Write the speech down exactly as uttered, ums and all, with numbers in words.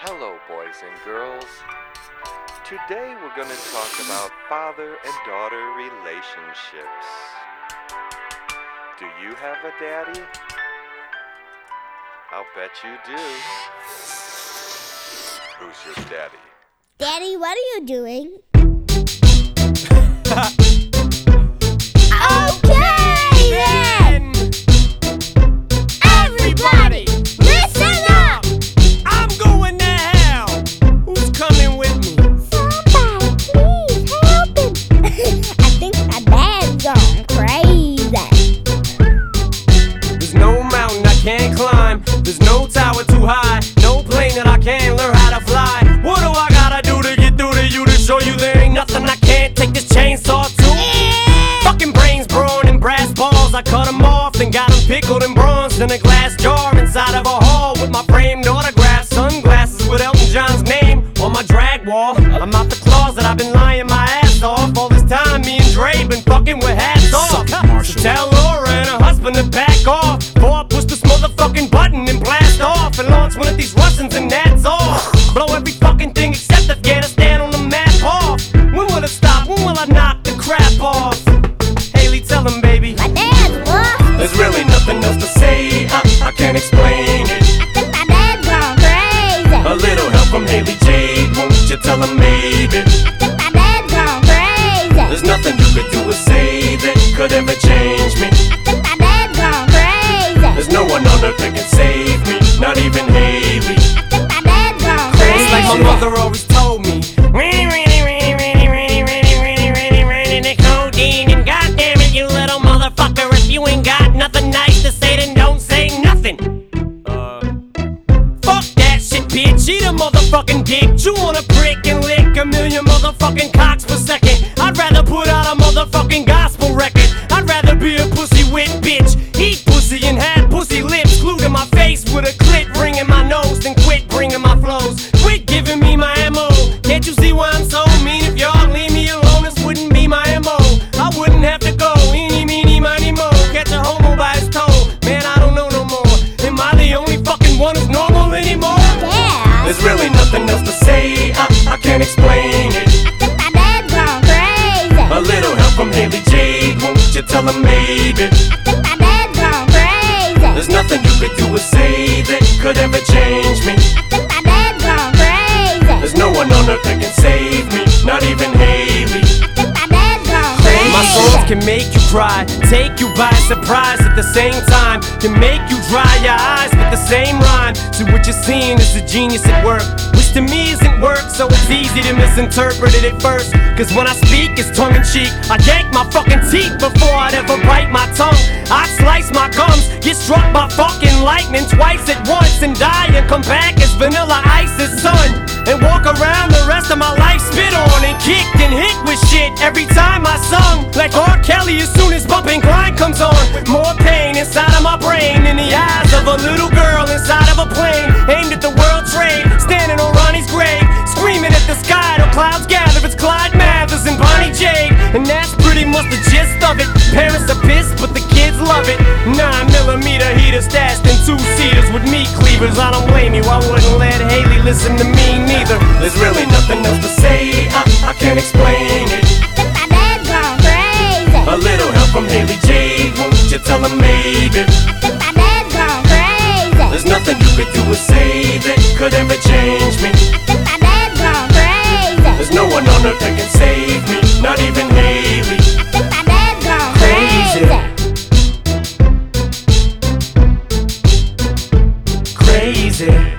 Hello, boys and girls. Today we're going to talk about father and daughter relationships. Do you have a daddy? I'll bet you do. Who's your daddy? Daddy, what are you doing? Okay then! Everybody, listen up! I'm going to hell! Who's coming with me? Somebody, please help him! I think my dad's gone crazy. There's no mountain I can't climb. There's no tower too high. No plane that I can't learn how to fly. What do I gotta do to get through to you to show you there ain't nothing I can't take this chainsaw to? Fucking brains, brawn, and brass balls. I cut them off and got them pickled and bronzed in a glass jar inside of a hall with my framed autograph. Sunglasses with Elton John's name on my drag wall. I'm out the closet, I've been lying my ass off. All this time me and Dre been fucking with hats off. So tell Laura and her husband to back off before I push this motherfucking button and blast off and launch one of these Russians and that's off. Blow every fucking thing except Afghanistan on the map off. When will it stop? When will I knock the crap off? Haley, tell him, baby. My dad's lost. There's really nothing else to say. I, I can't explain it. I think my dad's gone crazy. A little help from Haley Jade. Won't you tell him, maybe? I think my dad's gone crazy. There's nothing you could do or say that could ever change me. I think my dad's gone crazy. There's no one on earth that can save me, not even Haley. I think my dad's gone crazy. It's like my mother always told me. Really, really, really, really, really, really, really, really, really, the codeine. And goddamn it, you little motherfucker, if you ain't got nothing nice to say, then don't say nothing. Uh, fuck that shit, bitch. Eat a motherfucking dick. Chew on a prick and lick a million motherfucking cocks per second. I'd rather put out a motherfucking gospel record. I'd rather be a pussy wit bitch. Eat pussy and have pussy lips glued to my face with a clit ring in my nose. Then quit bringing my flows. Quit giving me my M O. Can't you see why I'm so mean? If y'all leave me alone, this wouldn't be my M O. I wouldn't have to go. Eeny, meeny, miny, mo. Catch a homo by his toe. Man, I don't know no more. Am I the only fucking one who's normal anymore? Yeah. There's really nothing else to say. I, I can't explain it. I think my dad's gone crazy. A little help from Haley Jade. Won't you tell him, maybe? I think my dad's gone crazy. There's nothing you could do or say that could ever change me. I think my dad's gone crazy. There's no one on earth that can save me, not even Haley. I think my dad's gone crazy. My songs can make you cry, take you by surprise at the same time. Can make you dry your eyes with the same rhyme. So what you're seeing is a genius at work, which to me isn't work, so it's easy to misinterpret it at first. Cause when I speak, it's tongue-in-cheek. I yank my fucking teeth before I'd ever bite my tongue. I'd slice my gums, get struck by fucking lightning twice at once, and die and come back as Vanilla Ice's son. And walk around the rest of my life spit on and kicked and hit with shit every time I sung. Like R. Kelly as soon as Bump and Grind comes on. More pain inside of my brain than the eyes of a little girl inside of a plane aimed at the World Trade, standing on Ronnie's grave, screaming at the sky till clouds gather. It's Clyde Mathers and Bonnie Jade, and that's pretty much the gist of it. Parents are pissed, but the kids love it. Nine millimeter heater stashed in two seaters with meat cleavers. I don't blame you, I wouldn't let Haley listen to me neither. There's really nothing else to say. I, I can't explain it. I think my dad's gone crazy. A little help from Haley Jade. Won't you tell him, maybe? I think my dad's gone crazy. There's nothing you could do or say that could ever change me. I think my dad's gone crazy. There's no one on earth that can save me, not even Haley. I think my dad's gone Crazy. crazy. Crazy.